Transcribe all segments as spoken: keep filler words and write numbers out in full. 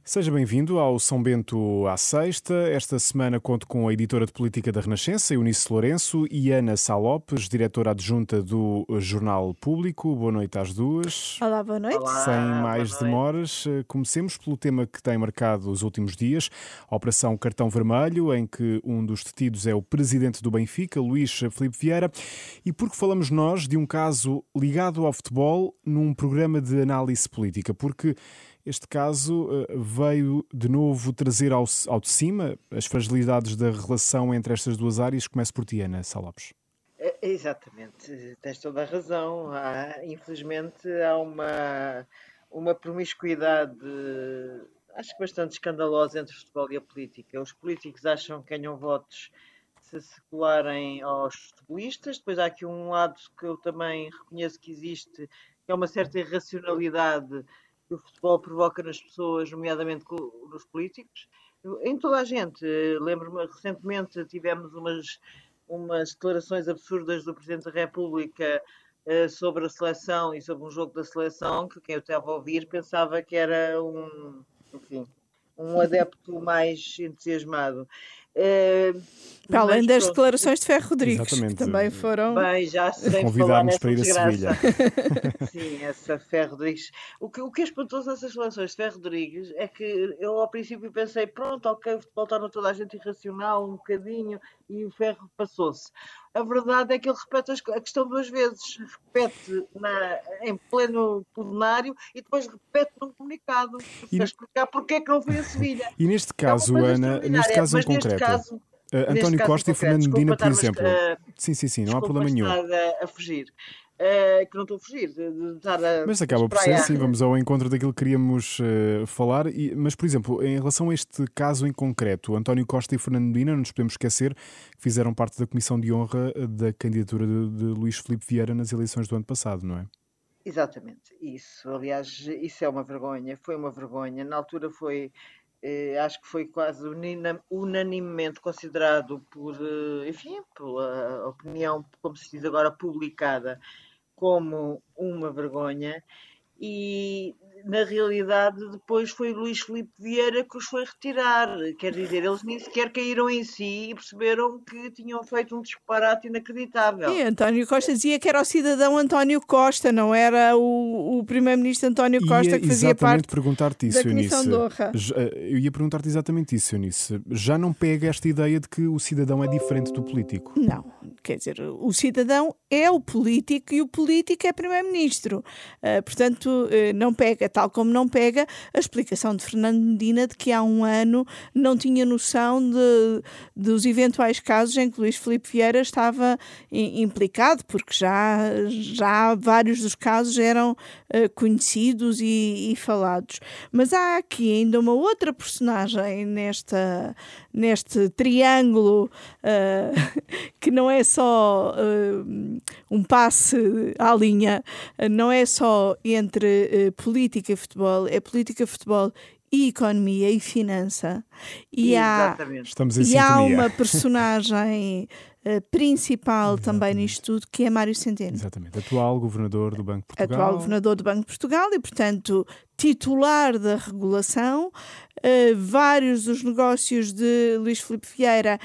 Seja bem-vindo ao São Bento à Sexta. Esta semana conto com a editora de política da Renascença, Eunice Lourenço, e Ana Sá Lopes, diretora adjunta do Jornal Público. Boa noite às duas. Olá, boa noite. Olá, Sem mais boa noite. demoras, comecemos pelo tema que tem marcado os últimos dias, a Operação Cartão Vermelho, em que um dos detidos é o presidente do Benfica, Luís Filipe Vieira, e porque falamos nós de um caso ligado ao futebol num programa de análise política, porque este caso veio de novo trazer ao, ao de cima as fragilidades da relação entre estas duas áreas. Começo por ti, Ana Sá Lopes. É, exatamente, tens toda a razão. Há, infelizmente há uma, uma promiscuidade, acho que bastante escandalosa, entre o futebol e a política. Os políticos acham que ganham votos se se colarem aos futebolistas. Depois há aqui um lado que eu também reconheço que existe, que é uma certa irracionalidade que o futebol provoca nas pessoas, nomeadamente nos políticos, em toda a gente. Lembro-me, recentemente tivemos umas, umas declarações absurdas do Presidente da República uh, sobre a seleção e sobre um jogo da seleção, que quem eu estava a ouvir pensava que era um, enfim, um adepto mais entusiasmado. Uh, Para além das pronto, declarações de Ferro Rodrigues, exatamente, que também foram... Bem, já sei falar convidámos nessa para ir desgraça. a Sevilha. Sim, essa Ferro Rodrigues. O que, o que é espantoso nessas relações de Ferro Rodrigues é que eu ao princípio pensei, pronto, ok, o futebol torna toda a gente irracional um bocadinho e o Ferro passou-se. A verdade é que ele repete a questão duas vezes. Repete na, em pleno plenário e depois repete num comunicado. E... Para explicar porque é que não foi a Sevilha. E neste caso, é Ana, neste caso em mas concreto... Neste caso, Uh, António Costa e Fernando Medina, por exemplo. Uh, sim, sim, sim, não há problema nenhum. A, a fugir. Uh, que não estou a fugir, de, de estar a Mas acaba por ser, sim, vamos ao encontro daquilo que queríamos uh, falar. E, mas, por exemplo, em relação a este caso em concreto, António Costa e Fernando Medina, não nos podemos esquecer que fizeram parte da comissão de honra da candidatura de, de Luís Filipe Vieira nas eleições do ano passado, não é? Exatamente, isso. Aliás, isso é uma vergonha, foi uma vergonha. Na altura foi... Eh, acho que foi quase unanimemente considerado por, enfim, pela opinião, como se diz agora, publicada, como uma vergonha. E, na realidade, depois foi Luís Filipe Vieira que os foi retirar. Quer dizer, eles nem sequer caíram em si e perceberam que tinham feito um disparate inacreditável. E António Costa dizia que era o cidadão António Costa, não era o, o primeiro-ministro António Costa ia que fazia parte perguntar-te isso, da Comissão de Honra. Eu ia perguntar-te exatamente isso, Eunice. Já não pega esta ideia de que o cidadão é diferente do político? Não, quer dizer, o cidadão é o político e o político é primeiro-ministro. Uh, portanto, uh, não pega, tal como não pega a explicação de Fernando Medina de que há um ano não tinha noção de, dos eventuais casos em que Luís Filipe Vieira estava in, implicado, porque já, já vários dos casos eram uh, conhecidos e, e falados. Mas há aqui ainda uma outra personagem nesta, neste triângulo uh, que não é só uh, um passe à linha, uh, não é só entre uh, política e futebol, é política, futebol e economia e finança. E há, Estamos em e há sintonia. uma personagem uh, principal Exatamente. Também nisto tudo, que é Mário Centeno. Exatamente. Atual governador do Banco de Portugal. Atual governador do Banco de Portugal e, portanto, titular da regulação. Uh, vários dos negócios de Luís Filipe Vieira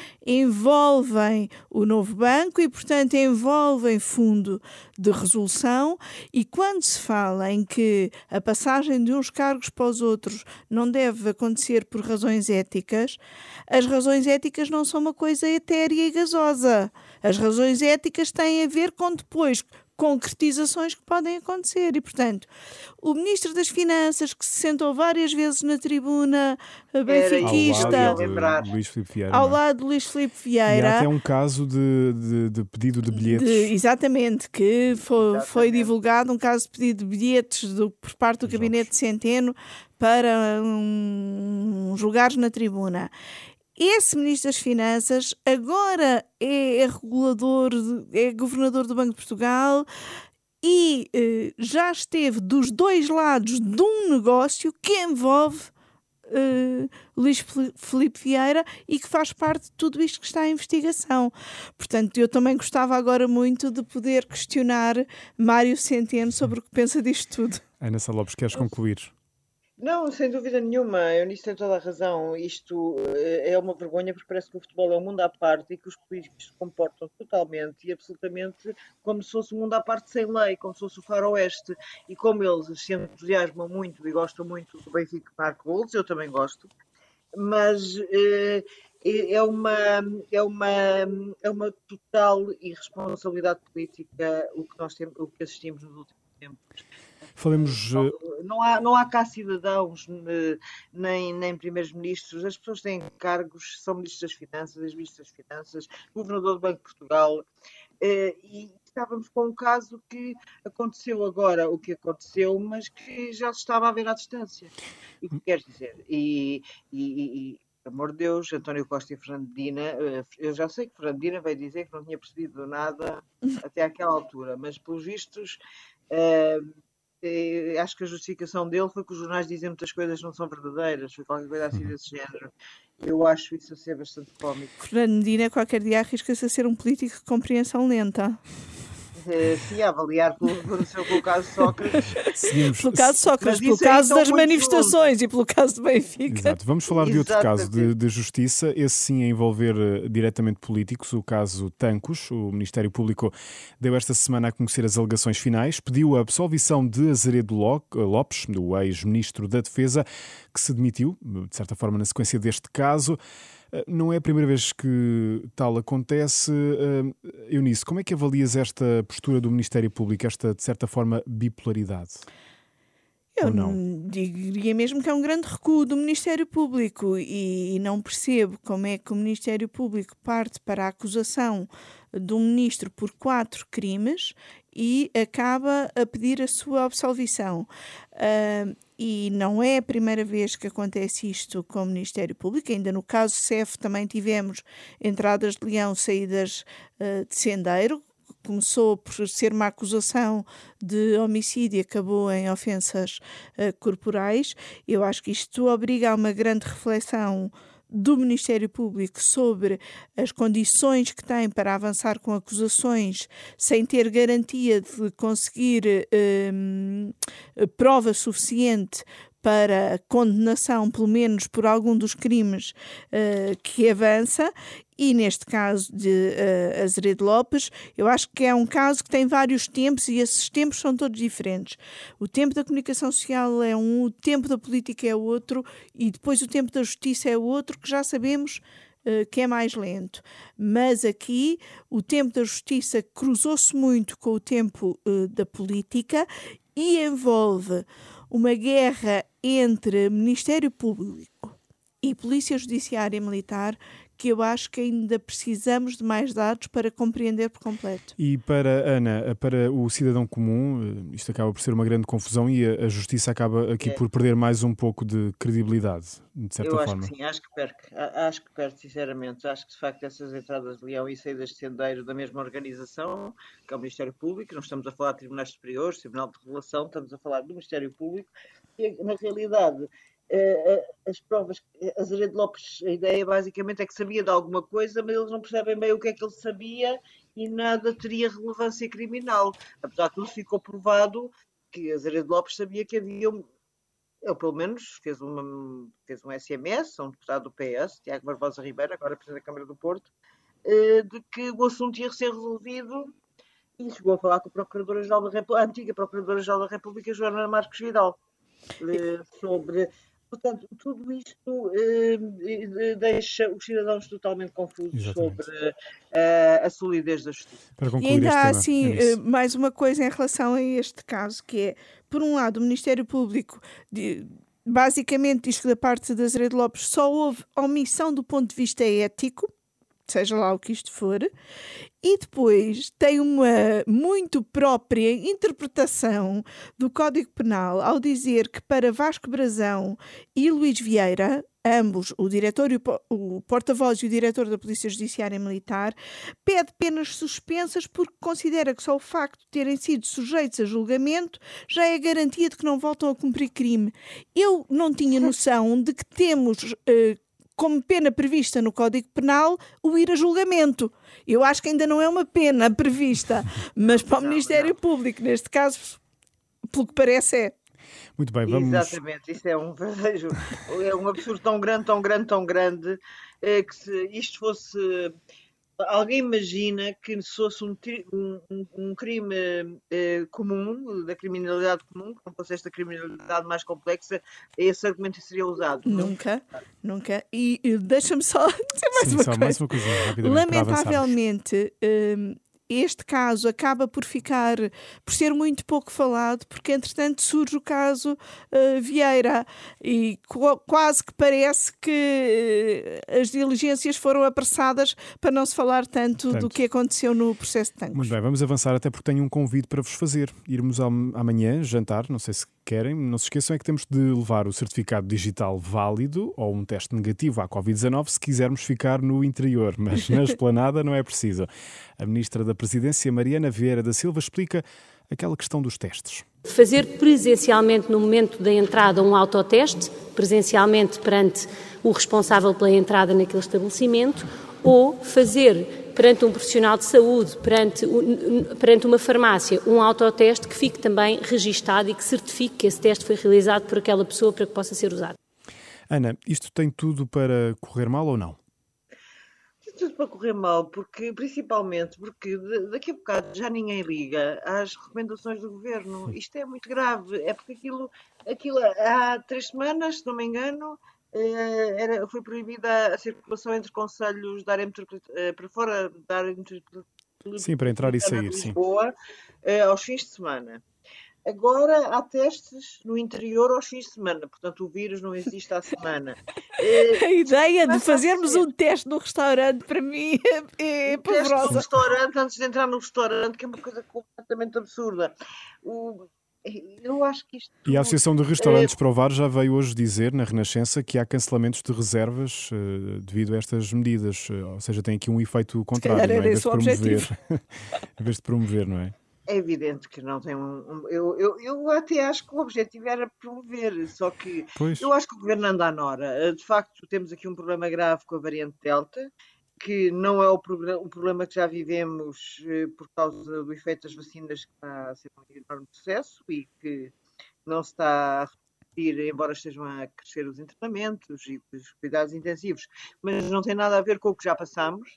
envolvem o novo banco e, portanto, envolvem fundo de resolução. E quando se fala em que a passagem de uns cargos para os outros não deve acontecer por razões éticas, as razões éticas não são uma coisa etérea e gasosa. As razões éticas têm a ver com depois concretizações que podem acontecer e, portanto, o Ministro das Finanças, que se sentou várias vezes na tribuna benfiquista, ao lado de Luís Filipe Vieira, ao lado de Luís Filipe Vieira, e há até um caso de, de, de pedido de bilhetes. De, exatamente, que foi, exatamente. foi divulgado um caso de pedido de bilhetes do, por parte do Gabinete de Centeno para um, uns lugares na tribuna. Esse Ministro das Finanças agora é, é regulador, é governador do Banco de Portugal e eh, já esteve dos dois lados de um negócio que envolve eh, Luís Filipe Vieira e que faz parte de tudo isto que está em investigação. Portanto, eu também gostava agora muito de poder questionar Mário Centeno sobre o que pensa disto tudo. Ana Sá Lopes, queres concluir? Não, sem dúvida nenhuma, eu nisso tenho toda a razão. Isto eh, é uma vergonha porque parece que o futebol é um mundo à parte e que os políticos se comportam totalmente e absolutamente como se fosse um mundo à parte sem lei, como se fosse o faroeste. E como eles se entusiasmam muito e gostam muito do Benfica que marca golos, eu também gosto, mas eh, é é uma, é uma, é uma total irresponsabilidade política o que nós temos, o que assistimos nos últimos tempos. Falemos, eh, Não há, não há cá cidadãos ne- nem, nem primeiros-ministros, as pessoas têm cargos, são ministros das Finanças, ex-ministros das Finanças, governador do Banco de Portugal, eh, e estávamos com um caso que aconteceu agora o que aconteceu, mas que já se estava a ver à distância. E o que queres dizer? E, e, e, e, por amor de Deus, António Costa e Fernando Medina, eh, eu já sei que Fernando Medina veio dizer que não tinha percebido nada até àquela altura, mas pelos vistos. eh, eh, acho que a justificação dele foi que os jornais dizem muitas coisas que não são verdadeiras, foi qualquer coisa assim desse género. Eu acho isso a ser bastante cómico. Fernando Medina qualquer dia arrisca-se a ser um político de compreensão lenta. Eh, sim, a avaliar pelo, pelo seu pelo caso de Sócrates, seguimos. Pelo caso de Sócrates, Mas pelo isso aí caso estão das muito manifestações e pelo caso do Benfica. Exato. Vamos falar de outro caso de, exatamente. de justiça, esse sim a envolver eh, diretamente políticos, o caso Tancos. O Ministério Público deu esta semana a conhecer as alegações finais, pediu a absolvição de Azeredo Lo- Lopes, do ex-ministro da Defesa, que se demitiu, de certa forma, na sequência deste caso. Eh, Não é a primeira vez que tal acontece. Eh, Eunice, como é que avalias esta postura do Ministério Público, esta, de certa forma, bipolaridade? Eu Ou não? n- diria mesmo que é um grande recuo do Ministério Público e, e não percebo como é que o Ministério Público parte para a acusação de um ministro por quatro crimes e acaba a pedir a sua absolvição. Ah, e não é a primeira vez que acontece isto com o Ministério Público, ainda no caso C E F também tivemos entradas de leão, saídas ah, de sendeiro. Começou por ser uma acusação de homicídio e acabou em ofensas uh, corporais. Eu acho que isto obriga a uma grande reflexão do Ministério Público sobre as condições que tem para avançar com acusações sem ter garantia de conseguir um, prova suficiente para condenação, pelo menos por algum dos crimes uh, que avança. E neste caso de uh, Azeredo Lopes, eu acho que é um caso que tem vários tempos e esses tempos são todos diferentes. O tempo da comunicação social é um, o tempo da política é outro e depois o tempo da justiça é outro, que já sabemos uh, que é mais lento. Mas aqui o tempo da justiça cruzou-se muito com o tempo uh, da política e envolve uma guerra entre Ministério Público e Polícia Judiciária Militar que eu acho que ainda precisamos de mais dados para compreender por completo. E para, Ana, para o cidadão comum, isto acaba por ser uma grande confusão e a, a justiça acaba aqui É, por perder mais um pouco de credibilidade, de certa eu acho forma. que sim, acho que perde, a- acho que perde, sinceramente. Acho que de facto essas entradas de leão e saídas de sendeiro da mesma organização, que é o Ministério Público, não estamos a falar de tribunais superiores, Tribunal de Regulação, estamos a falar do Ministério Público, e na realidade eh, eh, as provas, Azeredo Lopes, a ideia basicamente é que sabia de alguma coisa, mas eles não percebem bem o que é que ele sabia e nada teria relevância criminal. Apesar de tudo, ficou provado que Azeredo Lopes sabia que havia um, ele, pelo menos, fez, uma, fez um S M S a um deputado do P S, Tiago Barbosa Ribeiro, agora Presidente da Câmara do Porto, eh, de que o assunto ia ser resolvido e chegou a falar com a Procuradora-Geral da República, a antiga Procuradora-Geral da República, Joana Marques Vidal, eh, sobre. Portanto, tudo isto eh, deixa os cidadãos totalmente confusos Exatamente. sobre eh, a solidez da justiça. Para E concluir ainda este há, tema, assim, Eunice. eh, mais uma coisa em relação a este caso, que é, por um lado, o Ministério Público de- basicamente diz que da parte de Azeredo Lopes só houve omissão do ponto de vista ético, seja lá o que isto for, e depois tem uma muito própria interpretação do Código Penal ao dizer que para Vasco Brazão e Luís Vieira, ambos, o diretor e o, po- o porta-voz e o diretor da Polícia Judiciária Militar, pede penas suspensas porque considera que só o facto de terem sido sujeitos a julgamento já é garantia de que não voltam a cumprir crime. Eu não tinha noção de que temos eh, como pena prevista no Código Penal o ir a julgamento. Eu acho que ainda não é uma pena prevista, mas para o Não, Ministério não. Público, neste caso, pelo que parece é. Muito bem, vamos... Exatamente, isso é um verdadeiro, é um absurdo tão grande, tão grande, tão grande, é, que se isto fosse... Alguém imagina que se fosse um, um, um crime eh, comum, da criminalidade comum, que não fosse esta criminalidade mais complexa, esse argumento seria usado. Nunca, nunca. E, e deixa-me só dizer mais Sim, uma só coisa. mais uma coisinha, rapidamente, para avançarmos. Lamentavelmente, hum, este caso acaba por ficar, por ser muito pouco falado, porque entretanto surge o caso uh, Vieira e qu- quase que parece que uh, as diligências foram apressadas para não se falar tanto Portanto, do que aconteceu no processo de Tancos. Muito bem, vamos avançar até porque tenho um convite para vos fazer. Irmos ao, amanhã jantar, não sei se querem, não se esqueçam é que temos de levar o certificado digital válido ou um teste negativo à covid dezanove se quisermos ficar no interior, mas na esplanada não é preciso. A Ministra da Presidência, Mariana Vieira da Silva, explica aquela questão dos testes. Fazer presencialmente no momento da entrada um autoteste, presencialmente perante o responsável pela entrada naquele estabelecimento, ou fazer perante um profissional de saúde, perante, perante uma farmácia, um autoteste que fique também registado e que certifique que esse teste foi realizado por aquela pessoa para que possa ser usado. Ana, isto tem tudo para correr mal ou não? Tem tudo para correr mal, porque, principalmente porque daqui a bocado já ninguém liga às recomendações do Governo. Isto é muito grave, é porque aquilo, aquilo há três semanas, se não me engano, Era, foi proibida a circulação entre concelhos da área metropolitana, para fora da área metropolitana. Sim, para entrar e sair, de sim. Lisboa, aos fins de semana. Agora há testes no interior aos fins de semana, portanto o vírus não existe à semana. A ideia de fazermos um teste no restaurante, para mim, é um teste no pavorosa. restaurante antes de entrar no restaurante, que é uma coisa completamente absurda. O... Eu acho que isto... E a Associação de Restaurantes é... Provar já veio hoje dizer, na Renascença, que há cancelamentos de reservas uh, devido a estas medidas. Uh, ou seja, tem aqui um efeito contrário, não é? Em vez de promover, em vez de promover, não é? É evidente que não tem um... um eu, eu, eu até acho que o objetivo era promover, só que pois. Eu acho que o Governo anda à nora. De facto, temos aqui um problema grave com a variante Delta, que não é o, o problema que já vivemos eh, por causa do efeito das vacinas, que está a ser um enorme sucesso e que não se está a repetir, embora estejam a crescer os internamentos e os cuidados intensivos, mas não tem nada a ver com o que já passamos.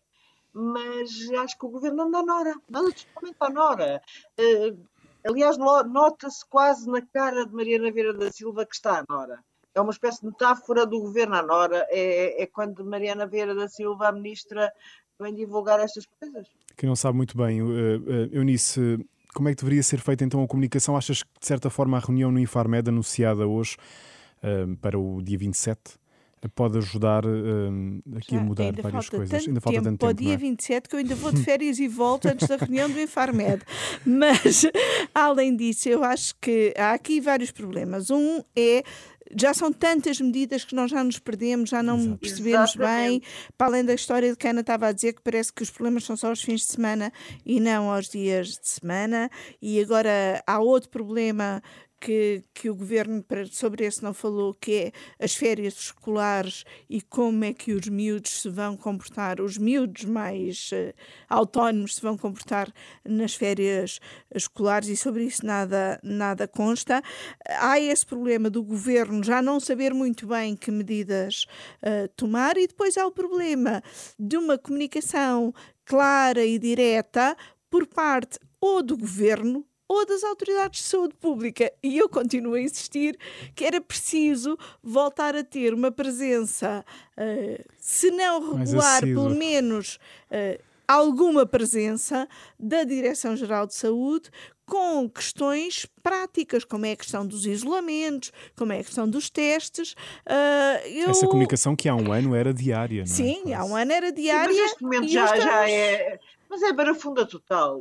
Mas acho que o Governo anda à nora, anda totalmente à nora. Uh, aliás, nota-se quase na cara de Mariana Vieira da Silva que está à nora. É uma espécie de metáfora do Governo à nora. É, é quando Mariana Vieira da Silva, a Ministra, vem divulgar estas coisas. Que não sabe muito bem. Eunice, como é que deveria ser feita então a comunicação? Achas que, de certa forma, a reunião no Infarmed, anunciada hoje uh, para o dia vinte e sete, pode ajudar uh, aqui Já, a mudar várias coisas? Ainda falta tanto tempo para o dia é? vinte e sete que eu ainda vou de férias e volto antes da reunião do Infarmed. Mas, além disso, eu acho que há aqui vários problemas. Um é... Já são tantas medidas que nós já nos perdemos, já não Exato. percebemos Exatamente. bem. Para além da história de que a Ana estava a dizer, que parece que os problemas são só aos fins de semana e não aos dias de semana. E agora há outro problema que, que o Governo sobre esse não falou, que é as férias escolares e como é que os miúdos se vão comportar, os miúdos mais uh, autónomos se vão comportar nas férias escolares, e sobre isso nada, nada consta. Há esse problema do Governo já não saber muito bem que medidas uh, tomar, e depois há o problema de uma comunicação clara e direta por parte ou do Governo ou das autoridades de saúde pública. E eu continuo a insistir que era preciso voltar a ter uma presença, uh, se não regular, pelo menos uh, alguma presença da Direção-Geral de Saúde, com questões práticas, como é a questão dos isolamentos, como é a questão dos testes. Uh, eu... Essa comunicação que há um ano era diária, não é? Sim, Quase. há um ano era diária. Sim, mas neste momento já, estamos... já é... Mas é barafunda total.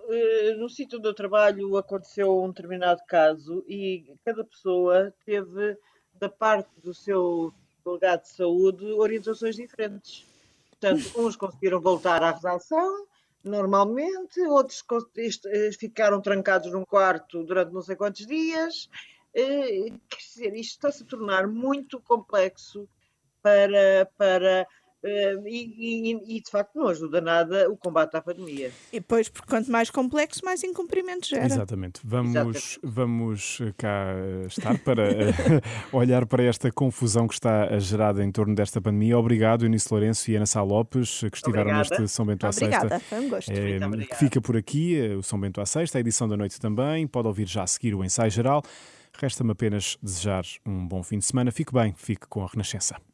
No sítio do trabalho aconteceu um determinado caso e cada pessoa teve, da parte do seu delegado de saúde, orientações diferentes. Portanto, uns conseguiram voltar à redação normalmente, outros ficaram trancados num quarto durante não sei quantos dias. Quer dizer, isto está-se a tornar muito complexo para... para Uh, e, e, e, de facto, não ajuda nada o combate à pandemia. E depois, porque quanto mais complexo, mais incumprimentos gera. Exatamente. Vamos, Exatamente. vamos cá estar para olhar para esta confusão que está gerada em torno desta pandemia. Obrigado, Eunice Lourenço e Ana Sá Lopes, que estiveram Obrigada. neste São Bento à Obrigada, Sexta. foi um gosto. É, Muito que fica por aqui, o São Bento à Sexta, a edição da noite também. Pode ouvir já a seguir o ensaio geral. Resta-me apenas desejar um bom fim de semana. Fique bem, fique com a Renascença.